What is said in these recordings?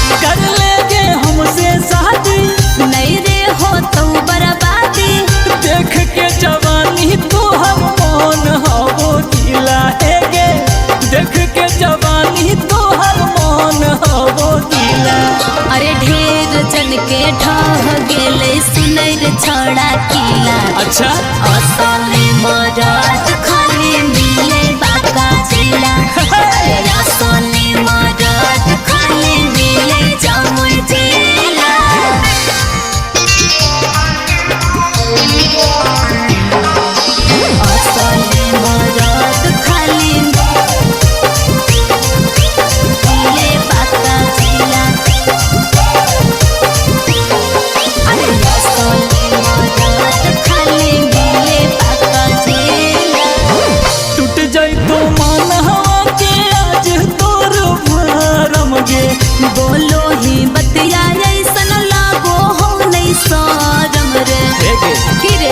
कर लेंगे हमसे शादी, नहीं रे हो तो बर्बादी। देख के जवानी तोहर मन हवो गीला है गे, देख के जवानी तोहर मन हवो गीला। अरे ढेर जन के ढह गेले सुनैर छड़ा किला। अच्छा असली मरद खाली मिले बाका जिला। असली मरद खाली मिले जमुई जिला। असली मरद खाली मिले बाका जिला। अरे असली मरद खाली मिले बाका जिला। टूट जाई तो मन हवा के आज तोर भरम गे। बोलो ही बतिया ऐसन लागो हो नहीं शरम रे। की रे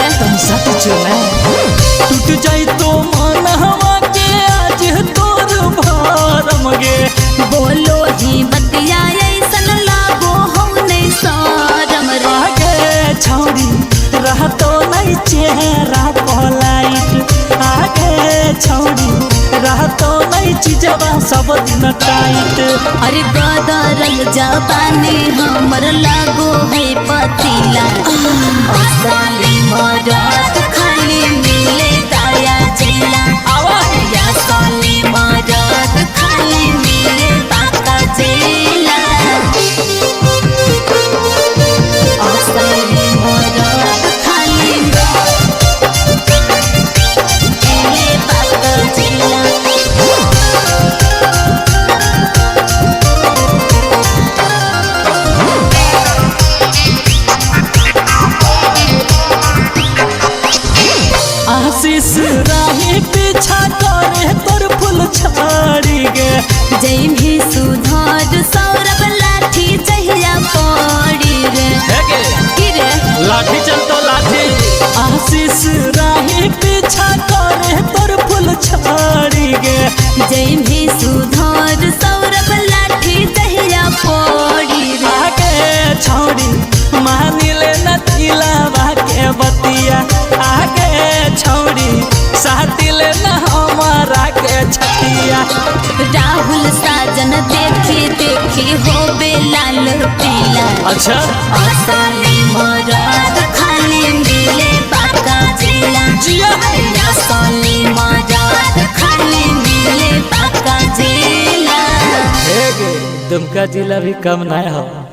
टूट जाई तो मन हवा के आज तोर भरम गे। बोलो ही बतिया ऐसन लागो हो नहीं शरम रे। आगे छौड़ी रह तो नहीं चेहरा पलाइट, आगे छौड़ी रह तो नहीं चीजवा सब दिन टाइट। अरे गदरल जबानी हमर लागो है पतीला। असली मरद खाली मिले दया जिला। असली मरद खाली मिले बाका जिला। असली मरद खाली मिले बाका जिला। आशीष राही पीछा करे तोर फूल छाड़ी गे। जय भी सुधार सौरभ लाठी चाहिया पड़ी रे। की रे लाठी चल तो लाठी। आशीष राही पीछा करे तोर फूल छाड़ी गे। जय भी सुधार सौरभ लाठी चाहिया पड़ी रे। आगे छौड़ी मानी ले न दिलावा के बतिया। आगे छौड़ी साथी ले न हमारा के छतिया। राहुल साजन देखी देखी हो लाल पीला। अच्छा असली मरद खाली मिले बाका जिला। असली मरद खाली मिले बाका जिला। दुमका जिला भी कम ना हो।